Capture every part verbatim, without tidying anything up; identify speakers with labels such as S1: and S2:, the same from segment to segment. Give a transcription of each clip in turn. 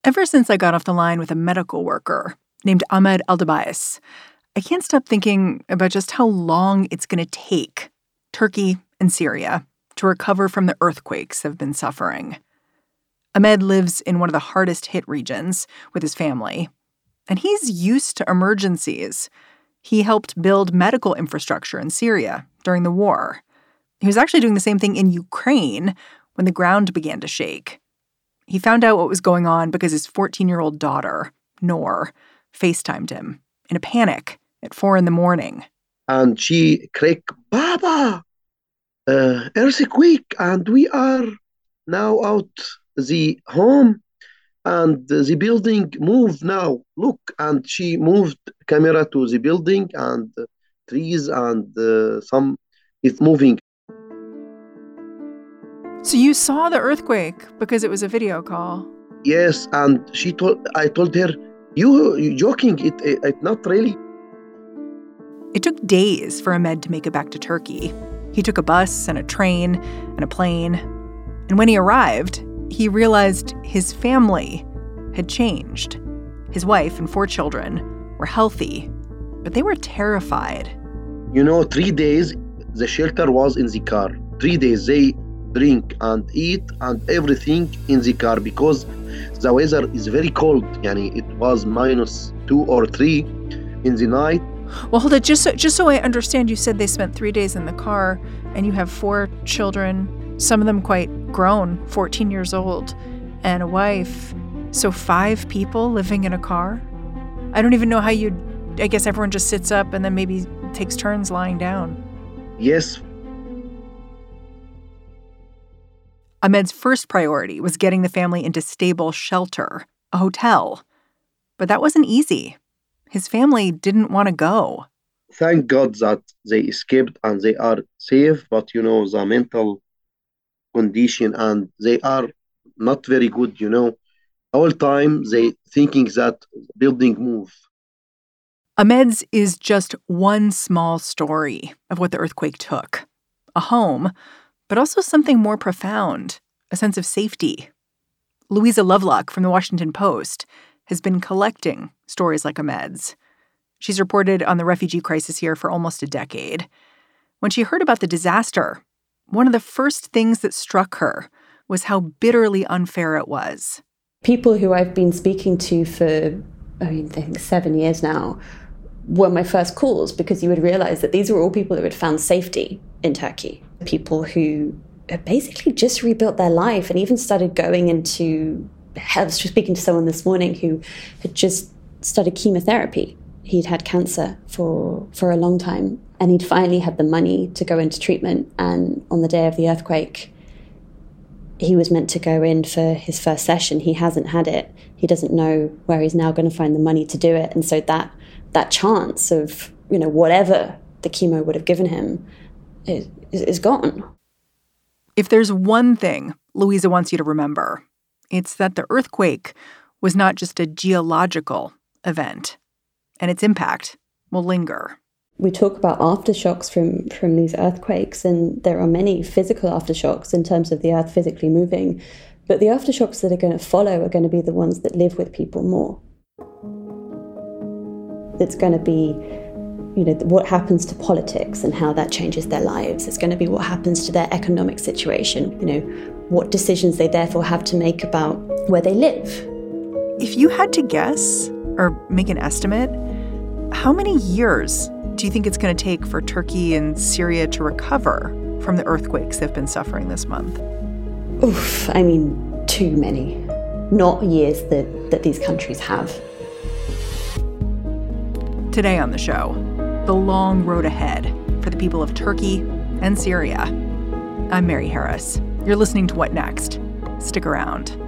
S1: Ever since I got off the line with a medical worker named Ahmed Aldabais, I can't stop thinking about just how long it's going to take Turkey and Syria to recover from the earthquakes they've been suffering. Ahmed lives in one of the hardest hit regions with his family, and he's used to emergencies. He helped build medical infrastructure in Syria during the war. He was actually doing the same thing in Ukraine when the ground began to shake. He found out what was going on because his fourteen-year-old daughter, Noor, FaceTimed him in a panic at four in the morning.
S2: And she cried, Baba, uh, earthquake, and we are now out the home, and the building moved now. Look, and she moved camera to the building, and uh, trees and uh, some, it's moving.
S1: So you saw the earthquake because it was a video call?
S2: Yes, and she told, I told her, you, you joking, it, it, it not really.
S1: It took days for Ahmed to make it back to Turkey. He took a bus and a train and a plane. And when he arrived, he realized his family had changed. His wife and four children were healthy, but they were terrified.
S2: You know, three days, the shelter was in the car. Three days, they drink and eat and everything in the car because the weather is very cold. Yani it was minus two or three in the night.
S1: Well, hold it. Just so, just so I understand, you said they spent three days in the car and you have four children, some of them quite grown, fourteen years old, and a wife. So five people living in a car? I don't even know how you'd, I guess everyone just sits up and then maybe takes turns lying down.
S2: Yes.
S1: Ahmed's first priority was getting the family into stable shelter, a hotel. But that wasn't easy. His family didn't want to go.
S2: Thank God that they escaped and they are safe, but, you know, the mental condition and they are not very good, you know. All time they thinking that building move.
S1: Ahmed's is just one small story of what the earthquake took. A home, but also something more profound, a sense of safety. Louisa Lovelock from the Washington Post has been collecting stories like Ahmed's. She's reported on the refugee crisis here for almost a decade. When she heard about the disaster, one of the first things that struck her was how bitterly unfair it was.
S3: People who I've been speaking to for, I mean, I think seven years now, were my first calls because you would realize that these were all people who had found safety in Turkey. People who had basically just rebuilt their life and even started going into, I was just speaking to someone this morning who had just started chemotherapy. He'd had cancer for, for a long time and he'd finally had the money to go into treatment. And on the day of the earthquake, he was meant to go in for his first session. He hasn't had it. He doesn't know where he's now going to find the money to do it. And so that that chance of, you know, whatever the chemo would have given him is, is gone.
S1: If there's one thing Louisa wants you to remember, it's that the earthquake was not just a geological event, and its impact will linger.
S3: We talk about aftershocks from, from these earthquakes, and there are many physical aftershocks in terms of the earth physically moving. But the aftershocks that are going to follow are going to be the ones that live with people more. It's going to be, you know, what happens to politics and how that changes their lives. It's going to be what happens to their economic situation, you know, what decisions they therefore have to make about where they live.
S1: If you had to guess or make an estimate, how many years do you think it's going to take for Turkey and Syria to recover from the earthquakes they've been suffering this month?
S3: Oof, I mean, too many. Not years that, that these countries have.
S1: Today on the show, the long road ahead for the people of Turkey and Syria. I'm Mary Harris. You're listening to What Next? Stick around.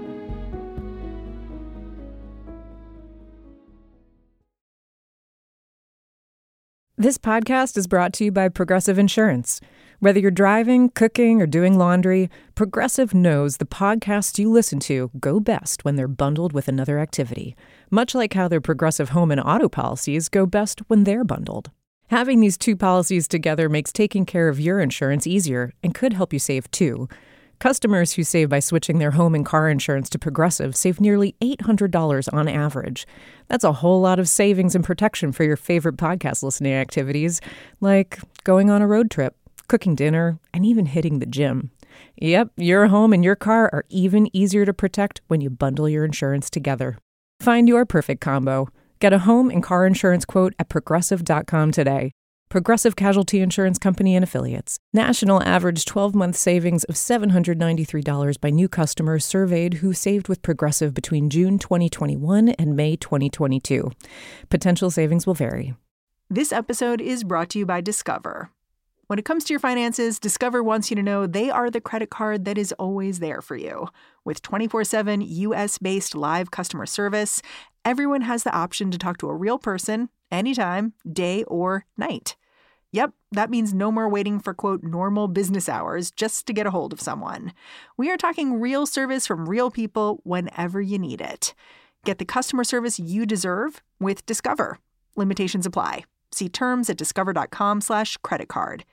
S4: This podcast is brought to you by Progressive Insurance. Whether you're driving, cooking, or doing laundry, Progressive knows the podcasts you listen to go best when they're bundled with another activity, much like how their Progressive home and auto policies go best when they're bundled. Having these two policies together makes taking care of your insurance easier and could help you save too. Customers who save by switching their home and car insurance to Progressive save nearly eight hundred dollars on average. That's a whole lot of savings and protection for your favorite podcast listening activities, like going on a road trip, cooking dinner, and even hitting the gym. Yep, your home and your car are even easier to protect when you bundle your insurance together. Find your perfect combo. Get a home and car insurance quote at progressive dot com today. Progressive Casualty Insurance Company and Affiliates. National average twelve-month savings of seven hundred ninety-three dollars by new customers surveyed who saved with Progressive between June twenty twenty-one and May twenty twenty-two. Potential savings will vary.
S1: This episode is brought to you by Discover. When it comes to your finances, Discover wants you to know they are the credit card that is always there for you. With twenty-four seven U S-based live customer service, everyone has the option to talk to a real person anytime, day or night. Yep, that means no more waiting for, quote, normal business hours just to get a hold of someone. We are talking real service from real people whenever you need it. Get the customer service you deserve with Discover. Limitations apply. See terms at discover.com slash credit card.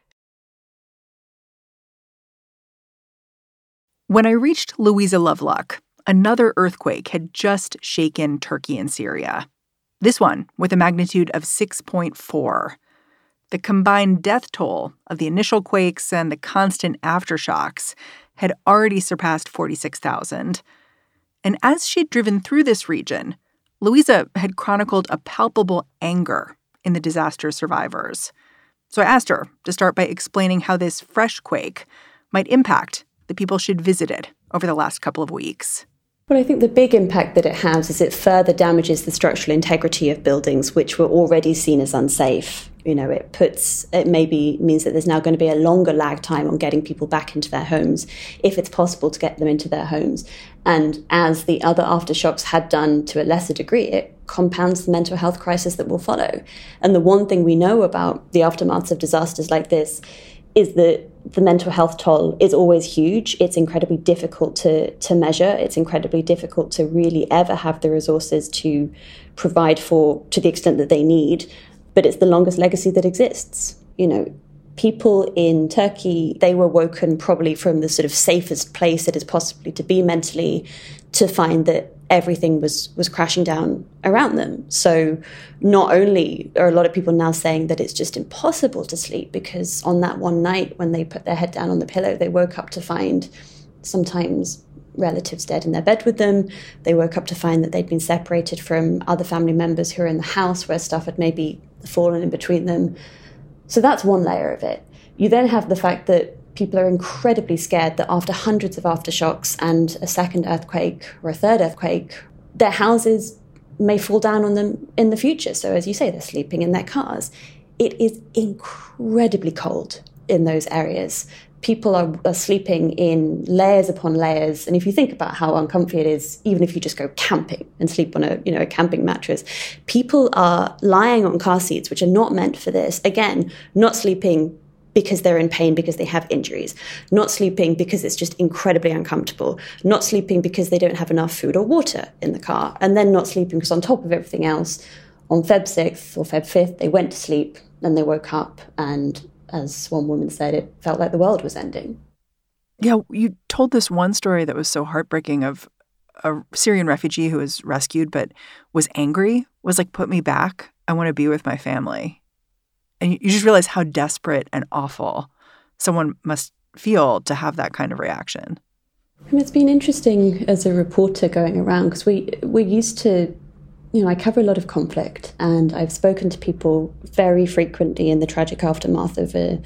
S1: When I reached Louisa Lovelock, another earthquake had just shaken Turkey and Syria. This one with a magnitude of six point four. The combined death toll of the initial quakes and the constant aftershocks had already surpassed forty-six thousand. And as she'd driven through this region, Louisa had chronicled a palpable anger in the disaster survivors. So I asked her to start by explaining how this fresh quake might impact the people she'd visited over the last couple of weeks.
S3: Well, I think the big impact that it has is it further damages the structural integrity of buildings, which were already seen as unsafe. You know, it puts, it maybe means that there's now going to be a longer lag time on getting people back into their homes, if it's possible to get them into their homes. And as the other aftershocks had done to a lesser degree, it compounds the mental health crisis that will follow. And the one thing we know about the aftermaths of disasters like this is that the mental health toll is always huge. It's incredibly difficult to, to measure. It's incredibly difficult to really ever have the resources to provide for to the extent that they need. But it's the longest legacy that exists. You know, people in Turkey, they were woken probably from the sort of safest place it is possibly to be mentally to find that everything was was crashing down around them. So not only are a lot of people now saying that it's just impossible to sleep because on that one night when they put their head down on the pillow, they woke up to find sometimes relatives dead in their bed with them. They woke up to find that they'd been separated from other family members who were in the house where stuff had maybe fallen in between them. So that's one layer of it. You then have the fact that people are incredibly scared that after hundreds of aftershocks and a second earthquake or a third earthquake, their houses may fall down on them in the future. So as you say, they're sleeping in their cars. It is incredibly cold in those areas. People are, are sleeping in layers upon layers. And if you think about how uncomfy it is, even if you just go camping and sleep on a, you know, a camping mattress, people are lying on car seats, which are not meant for this. Again, not sleeping because they're in pain because they have injuries, not sleeping because it's just incredibly uncomfortable, not sleeping because they don't have enough food or water in the car, and then not sleeping because on top of everything else, on February sixth or February fifth, they went to sleep and they woke up and, as one woman said, it felt like the world was ending.
S1: Yeah, you told this one story that was so heartbreaking of a Syrian refugee who was rescued but was angry, was like, put me back. I want to be with my family. And you just realize how desperate and awful someone must feel to have that kind of reaction.
S3: And it's been interesting as a reporter going around because we, we're used to, you know, I cover a lot of conflict and I've spoken to people very frequently in the tragic aftermath of a,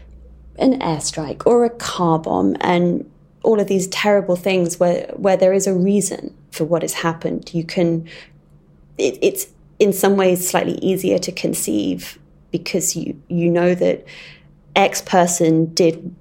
S3: an airstrike or a car bomb and all of these terrible things where, where there is a reason for what has happened. You can, it, it's in some ways slightly easier to conceive because you, you know that X person did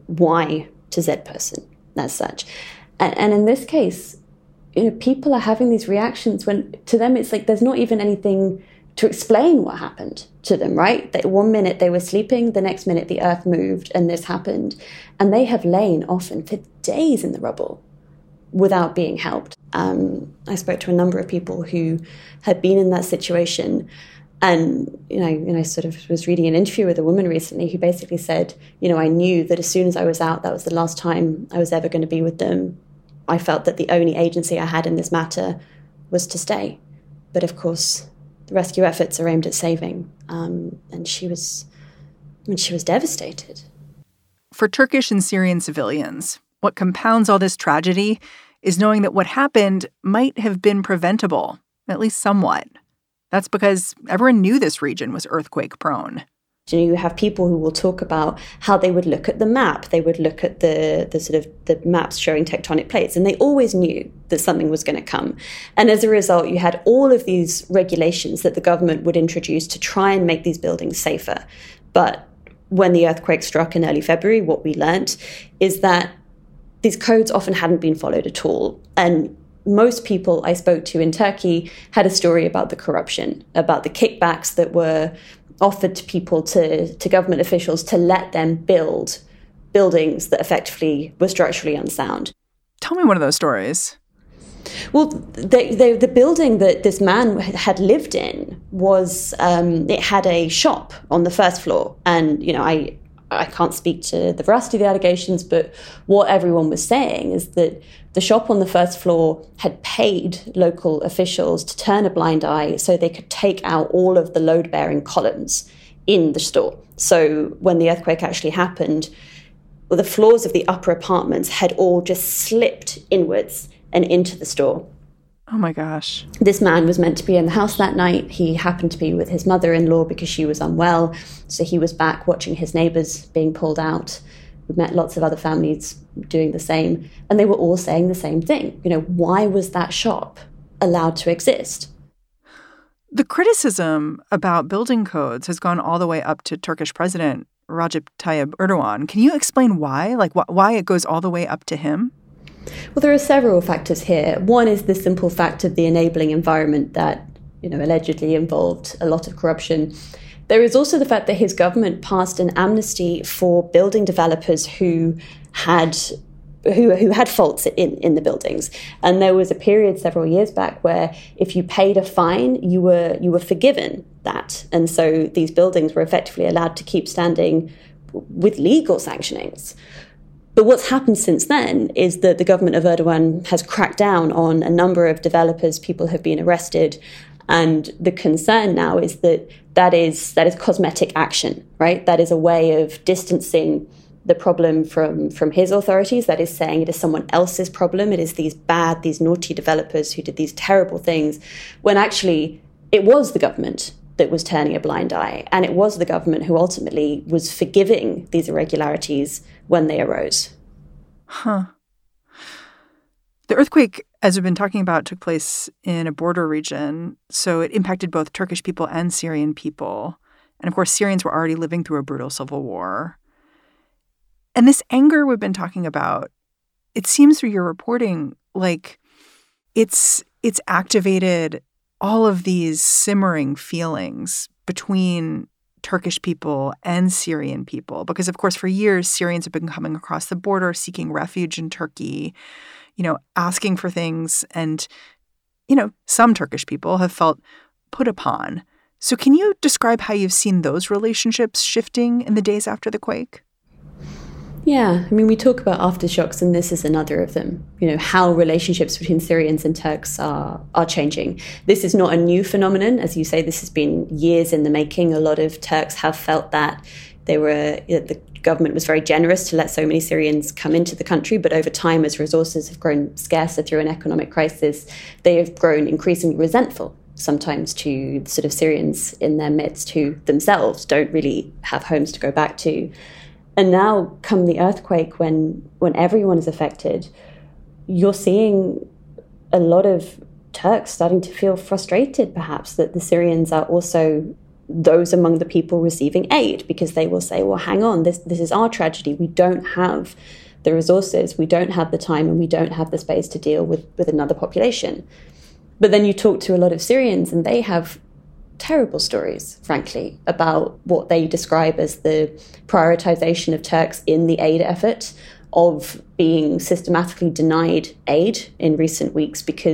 S3: Y to Z person as such. And, and in this case, you know, people are having these reactions when to them it's like there's not even anything to explain what happened to them, right? That one minute they were sleeping, the next minute the earth moved and this happened. And they have lain often for days in the rubble without being helped. Um, I spoke to a number of people who had been in that situation And, you know, and I sort of was reading an interview with a woman recently who basically said, you know, I knew that as soon as I was out, that was the last time I was ever going to be with them. I felt that the only agency I had in this matter was to stay. But of course, the rescue efforts are aimed at saving. Um, and she was, and she was devastated.
S1: For Turkish and Syrian civilians, what compounds all this tragedy is knowing that what happened might have been preventable, at least somewhat. That's because everyone knew this region was earthquake-prone.
S3: You know, you have people who will talk about how they would look at the map. They would look at the, the sort of the maps showing tectonic plates, and they always knew that something was going to come. And as a result, you had all of these regulations that the government would introduce to try and make these buildings safer. But when the earthquake struck in early February, what we learned is that these codes often hadn't been followed at all. And most people I spoke to in Turkey had a story about the corruption, about the kickbacks that were offered to people, to, to government officials, to let them build buildings that effectively were structurally unsound.
S1: Tell me one of those stories.
S3: Well, the, the, the building that this man had lived in was, um, it had a shop on the first floor. And, you know, I... I can't speak to the veracity of the allegations, but what everyone was saying is that the shop on the first floor had paid local officials to turn a blind eye so they could take out all of the load-bearing columns in the store. So when the earthquake actually happened, well, the floors of the upper apartments had all just slipped inwards and into the store.
S1: Oh my gosh.
S3: This man was meant to be in the house that night. He happened to be with his mother-in-law because she was unwell. So he was back watching his neighbours being pulled out. We met lots of other families doing the same. And they were all saying the same thing. You know, why was that shop allowed to exist?
S1: The criticism about building codes has gone all the way up to Turkish President Recep Tayyip Erdogan. Can you explain why? Like, wh- why it goes all the way up to him?
S3: Well, there are several factors here. One is the simple fact of the enabling environment that, you know, allegedly involved a lot of corruption. There is also the fact that his government passed an amnesty for building developers who had who who had faults in, in the buildings. And there was a period several years back where if you paid a fine, you were you were forgiven that. And so these buildings were effectively allowed to keep standing with legal sanctionings. But what's happened since then is that the government of Erdogan has cracked down on a number of developers. People have been arrested. And the concern now is that that is that is cosmetic action, right? That is a way of distancing the problem from, from his authorities. That is saying it is someone else's problem. It is these bad, these naughty developers who did these terrible things, when actually it was the government that was turning a blind eye. And it was the government who ultimately was forgiving these irregularities when they arose.
S1: Huh. The earthquake, as we've been talking about, took place in a border region, so it impacted both Turkish people and Syrian people. And of course, Syrians were already living through a brutal civil war. And this anger we've been talking about, it seems through your reporting like it's it's activated all of these simmering feelings between Turkish people and Syrian people. Because, of course, for years, Syrians have been coming across the border, seeking refuge in Turkey, you know, asking for things. And, you know, some Turkish people have felt put upon. So can you describe how you've seen those relationships shifting in the days after the quake?
S3: Yeah, I mean, we talk about aftershocks, and this is another of them. You know, how relationships between Syrians and Turks are are changing. This is not a new phenomenon. As you say, this has been years in the making. A lot of Turks have felt that they were, you know, the government was very generous to let so many Syrians come into the country. But over time, as resources have grown scarcer through an economic crisis, they have grown increasingly resentful, sometimes to the sort of Syrians in their midst who themselves don't really have homes to go back to. And now, come the earthquake, when when everyone is affected, you're seeing a lot of Turks starting to feel frustrated, perhaps, that the Syrians are also those among the people receiving aid, because they will say, well, hang on, this this is our tragedy. We don't have the resources, we don't have the time, and we don't have the space to deal with, with another population. But then you talk to a lot of Syrians, and they have terrible stories, frankly, about what they describe as the prioritization of Turks in the aid effort, of being systematically denied aid in recent weeks because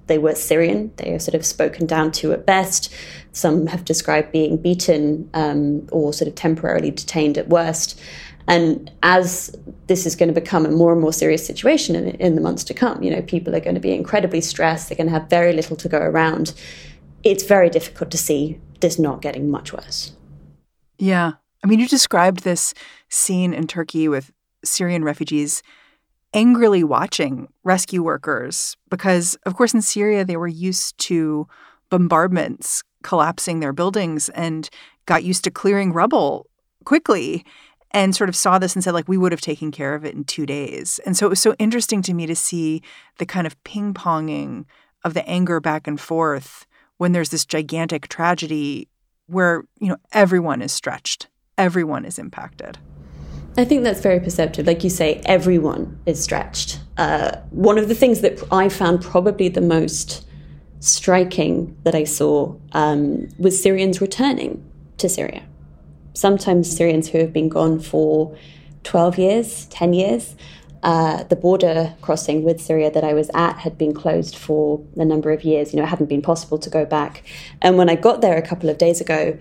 S3: They were Syrian. They are sort of spoken down to at best. Some have described being beaten um, or sort of temporarily detained at worst. And as this is going to become a more and more serious situation in, in the months to come, you know, people are going to be incredibly stressed. They're going to have very little to go around. It's very difficult to see this not getting much worse.
S1: Yeah. I mean, you described this scene in Turkey with Syrian refugees angrily watching rescue workers because, of course, in Syria, they were used to bombardments collapsing their buildings and got used to clearing rubble quickly and sort of saw this and said, like, we would have taken care of it in two days. And so it was so interesting to me to see the kind of ping-ponging of the anger back and forth when there's this gigantic tragedy where, you know, everyone is stretched. Everyone is impacted.
S3: I think that's very perceptive. Like you say, everyone is stretched. Uh, one of the things that I found probably the most striking that I saw um, was Syrians returning to Syria. Sometimes Syrians who have been gone for twelve years, ten years. Uh, the border crossing with Syria that I was at had been closed for a number of years. You know, it hadn't been possible to go back. And when I got there a couple of days ago,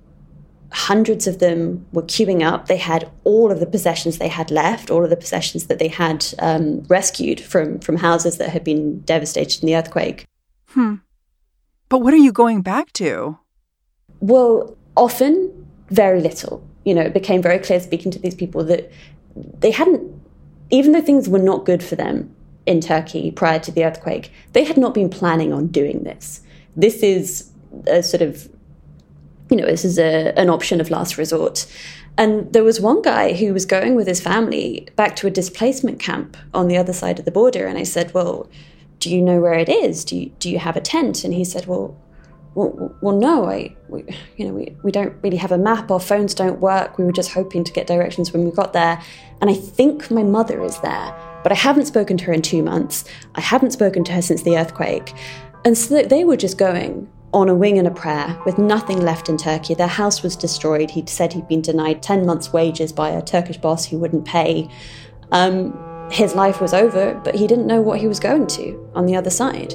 S3: hundreds of them were queuing up. They had all of the possessions they had left, all of the possessions that they had um, rescued from, from houses that had been devastated in the earthquake.
S1: Hmm. But what are you going back to?
S3: Well, often very little. You know, it became very clear speaking to these people that they hadn't, even though things were not good for them in Turkey prior to the earthquake, they had not been planning on doing this. This is a sort of You know, this is a, an option of last resort. And there was one guy who was going with his family back to a displacement camp on the other side of the border. And I said, well, do you know where it is? Do you, do you have a tent? And he said, well, well, well no, I, we, you know, we, we don't really have a map. Our phones don't work. We were just hoping to get directions when we got there. And I think my mother is there, but I haven't spoken to her in two months. I haven't spoken to her since the earthquake. And so they were just going on a wing and a prayer, with nothing left in Turkey. Their house was destroyed. He'd said he'd been denied ten months' wages by a Turkish boss who wouldn't pay. Um, his life was over, but he didn't know what he was going to on the other side.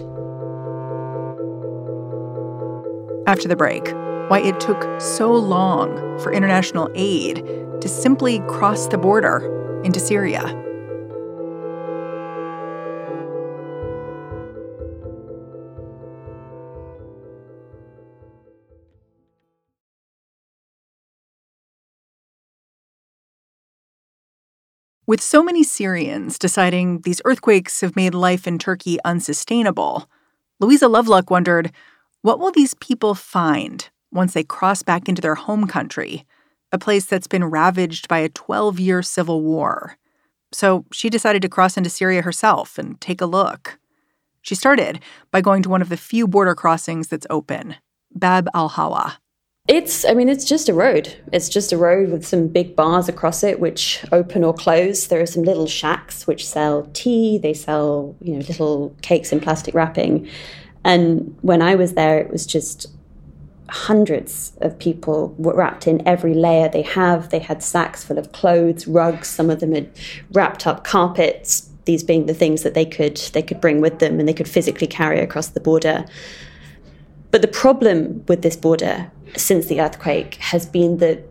S1: After the break, why it took so long for international aid to simply cross the border into Syria. With so many Syrians deciding these earthquakes have made life in Turkey unsustainable, Louisa Lovelock wondered, what will these people find once they cross back into their home country, a place that's been ravaged by a twelve-year civil war? So she decided to cross into Syria herself and take a look. She started by going to one of the few border crossings that's open, Bab al-Hawa.
S3: It's, I mean, it's just a road. It's just a road with some big bars across it, which open or close. There are some little shacks which sell tea. They sell, you know, little cakes in plastic wrapping. And when I was there, it was just hundreds of people wrapped in every layer they have. They had sacks full of clothes, rugs. Some of them had wrapped up carpets, these being the things that they could they could bring with them and they could physically carry across the border. But the problem with this border since the earthquake has been that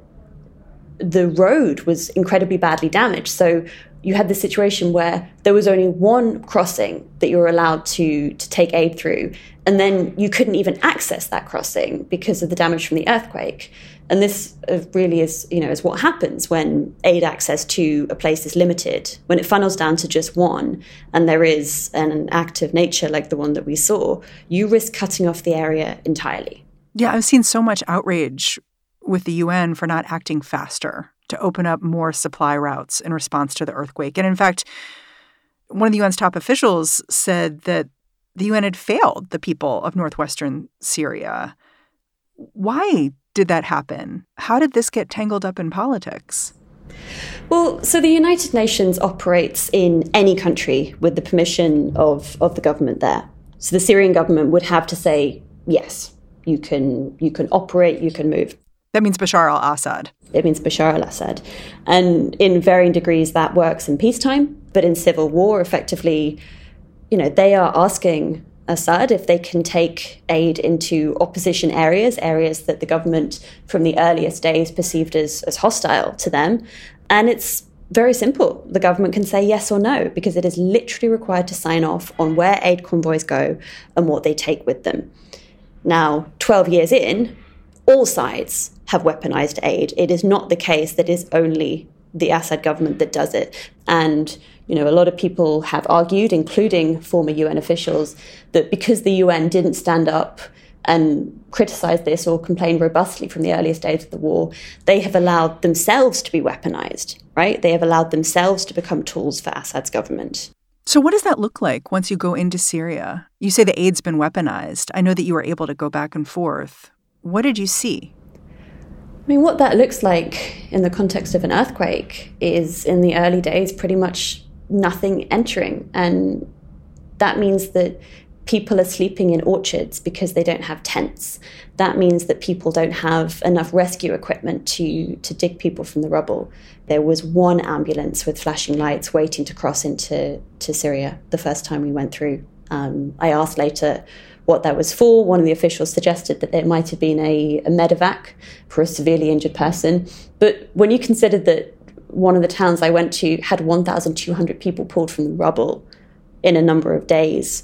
S3: the road was incredibly badly damaged. So you had the situation where there was only one crossing that you were allowed to, to take aid through, and then you couldn't even access that crossing because of the damage from the earthquake. And this really is, you know, is what happens when aid access to a place is limited. When it funnels down to just one, and there is an act of nature like the one that we saw, you risk cutting off the area entirely.
S1: Yeah, I've seen so much outrage with the U N for not acting faster to open up more supply routes in response to the earthquake. And in fact, one of the U N's top officials said that the U N had failed the people of northwestern Syria. Why did that happen? How did this get tangled up in politics?
S3: Well, so the United Nations operates in any country with the permission of, of the government there. So the Syrian government would have to say, yes, you can you can operate, you can move.
S1: That means Bashar al-Assad.
S3: It means Bashar al-Assad. And in varying degrees, that works in peacetime. But in civil war, effectively, you know, they are asking Assad if they can take aid into opposition areas, areas that the government from the earliest days perceived as, as hostile to them. And it's very simple. The government can say yes or no, because it is literally required to sign off on where aid convoys go and what they take with them. Now, twelve years in, all sides have weaponized aid. It is not the case that it is only the Assad government that does it. And, you know, a lot of people have argued, including former U N officials, that because the U N didn't stand up and criticize this or complain robustly from the earliest days of the war, they have allowed themselves to be weaponized, right? They have allowed themselves to become tools for Assad's government.
S1: So what does that look like once you go into Syria? You say the aid's been weaponized. I know that you were able to go back and forth. What did you see?
S3: I mean, what that looks like in the context of an earthquake is, in the early days, pretty much nothing entering. And that means that people are sleeping in orchards because they don't have tents. That means that people don't have enough rescue equipment to, to dig people from the rubble. There was one ambulance with flashing lights waiting to cross into to Syria the first time we went through. Um, I asked later what that was for. One of the officials suggested that there might have been a, a medevac for a severely injured person. But when you consider that one of the towns I went to had one thousand two hundred people pulled from the rubble in a number of days,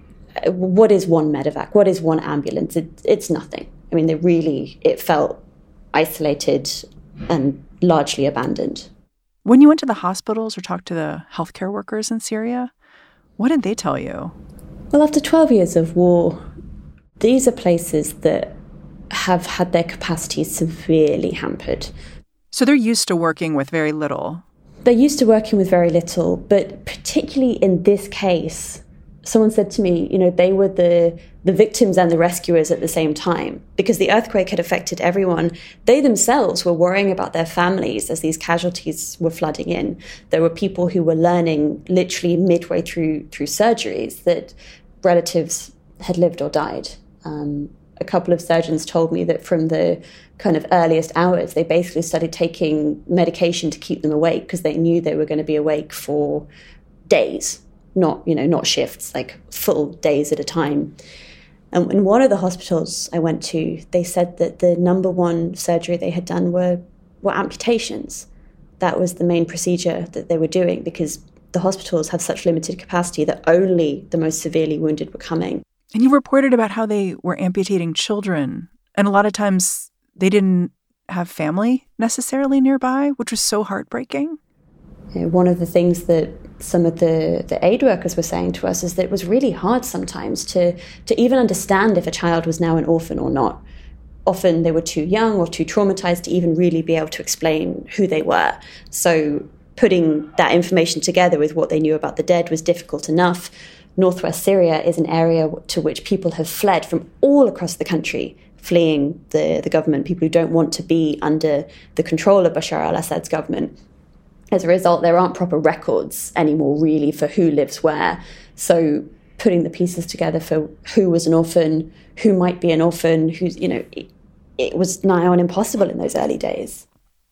S3: what is one medevac? What is one ambulance? It, it's nothing. I mean, they really, it felt isolated and largely abandoned.
S1: When you went to the hospitals or talked to the healthcare workers in Syria, what did they tell you?
S3: Well, after twelve years of war, these are places that have had their capacity severely hampered.
S1: So they're used to working with very little.
S3: They're used to working with very little, but particularly in this case, someone said to me, you know, they were the, the victims and the rescuers at the same time. Because the earthquake had affected everyone, they themselves were worrying about their families as these casualties were flooding in. There were people who were learning literally midway through through surgeries that relatives had lived or died. Um, a couple of surgeons told me that from the kind of earliest hours, they basically started taking medication to keep them awake because they knew they were going to be awake for days. Not, you know, not shifts, like full days at a time. And in one of the hospitals I went to, they said that the number one surgery they had done were, were amputations. That was the main procedure that they were doing because the hospitals have such limited capacity that only the most severely wounded were coming.
S1: And you reported about how they were amputating children. And a lot of times they didn't have family necessarily nearby, which was so heartbreaking.
S3: You know, one of the things that some of the, the aid workers were saying to us is that it was really hard sometimes to, to even understand if a child was now an orphan or not. Often they were too young or too traumatized to even really be able to explain who they were. So putting that information together with what they knew about the dead was difficult enough. Northwest Syria is an area to which people have fled from all across the country, fleeing the, the government, people who don't want to be under the control of Bashar al-Assad's government. As a result, there aren't proper records anymore, really, for who lives where. So putting the pieces together for who was an orphan, who might be an orphan, who's, you know, it, it was nigh on impossible in those early days.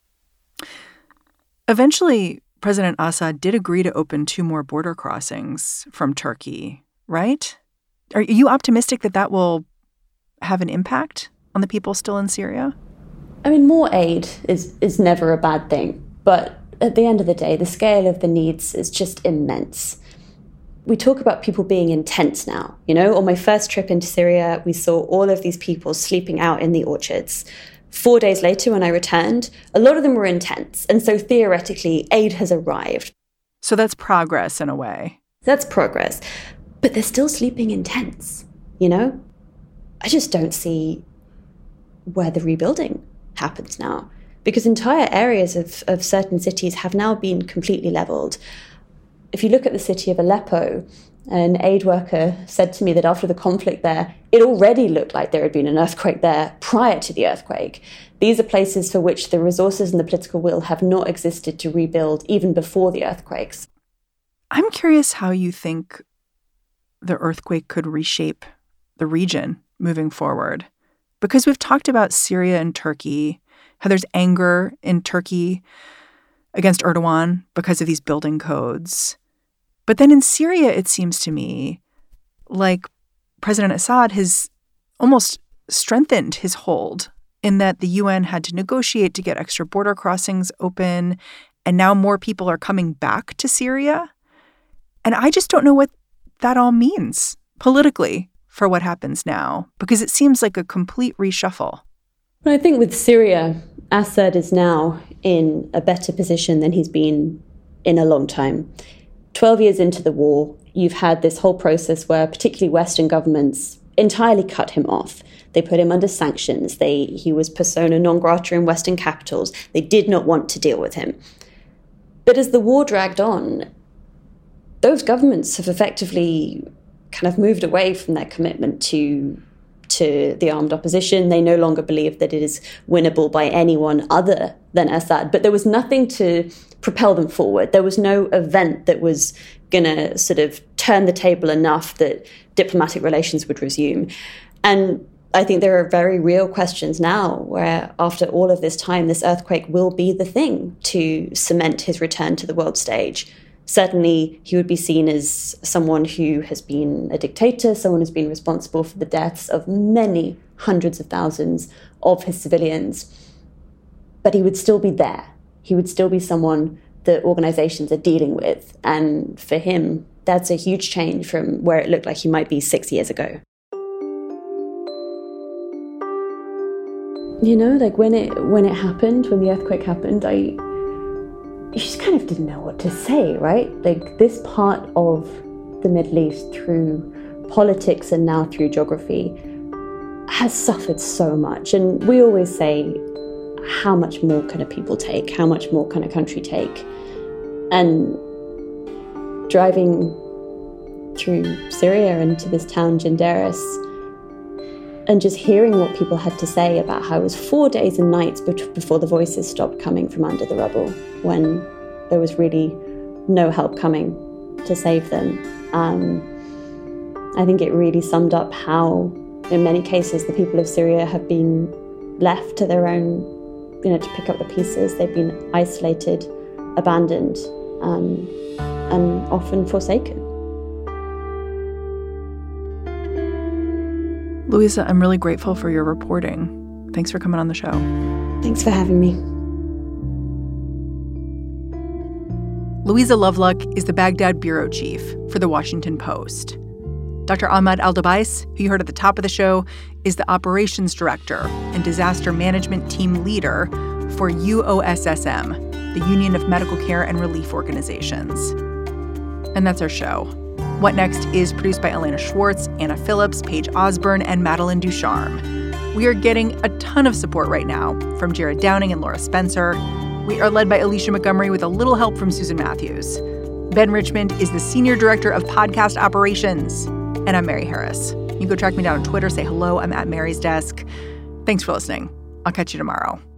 S1: Eventually, President Assad did agree to open two more border crossings from Turkey, right? Are you optimistic that that will have an impact on the people still in Syria?
S3: I mean, more aid is, is never a bad thing, but at the end of the day, the scale of the needs is just immense. We talk about people being in tents now. You know, on my first trip into Syria, we saw all of these people sleeping out in the orchards. Four days later, when I returned, a lot of them were in tents. And so theoretically, aid has arrived.
S1: So that's progress in a way.
S3: That's progress. But they're still sleeping in tents, you know? I just don't see where the rebuilding happens now. Because entire areas of, of certain cities have now been completely leveled. If you look at the city of Aleppo, an aid worker said to me that after the conflict there, it already looked like there had been an earthquake there prior to the earthquake. These are places for which the resources and the political will have not existed to rebuild even before the earthquakes.
S1: I'm curious how you think the earthquake could reshape the region moving forward. Because we've talked about Syria and Turkey, how there's anger in Turkey against Erdogan because of these building codes. But then in Syria, it seems to me like President Assad has almost strengthened his hold in that the U N had to negotiate to get extra border crossings open, and now more people are coming back to Syria. And I just don't know what that all means politically for what happens now, because it seems like a complete reshuffle.
S3: Well, I think with Syria, Assad is now in a better position than he's been in a long time. Twelve years into the war, you've had this whole process where particularly Western governments entirely cut him off. They put him under sanctions. They he was persona non grata in Western capitals. They did not want to deal with him. But as the war dragged on, those governments have effectively kind of moved away from their commitment to to the armed opposition. They no longer believe that it is winnable by anyone other than Assad. But there was nothing to propel them forward. There was no event that was going to sort of turn the table enough that diplomatic relations would resume. And I think there are very real questions now where after all of this time, this earthquake will be the thing to cement his return to the world stage. Certainly, he would be seen as someone who has been a dictator, someone who's been responsible for the deaths of many hundreds of thousands of his civilians. But he would still be there. He would still be someone that organizations are dealing with. And for him, that's a huge change from where it looked like he might be six years ago. You know, like when it when it happened, when the earthquake happened, I... you just kind of didn't know what to say, right? Like this part of the Middle East through politics and now through geography has suffered so much. And we always say, how much more can a people take? How much more can a country take? And driving through Syria and to this town, Jindaris, and just hearing what people had to say about how it was four days and nights before the voices stopped coming from under the rubble, when there was really no help coming to save them. Um, I think it really summed up how, in many cases, the people of Syria have been left to their own, you know, to pick up the pieces. They've been isolated, abandoned, um, and often forsaken.
S1: Louisa, I'm really grateful for your reporting. Thanks for coming on the show.
S3: Thanks for having me.
S1: Louisa Lovelock is the Baghdad bureau chief for The Washington Post. Doctor Ahmad Al-Dabais, who you heard at the top of the show, is the operations director and disaster management team leader for U O S S M, the Union of Medical Care and Relief Organizations. And that's our show. What Next is produced by Elena Schwartz, Anna Phillips, Paige Osborne, and Madeline Ducharme. We are getting a ton of support right now from Jared Downing and Laura Spencer. We are led by Alicia Montgomery with a little help from Susan Matthews. Ben Richmond is the Senior Director of Podcast Operations. And I'm Mary Harris. You can go track me down on Twitter, say hello. I'm at Mary's Desk. Thanks for listening. I'll catch you tomorrow.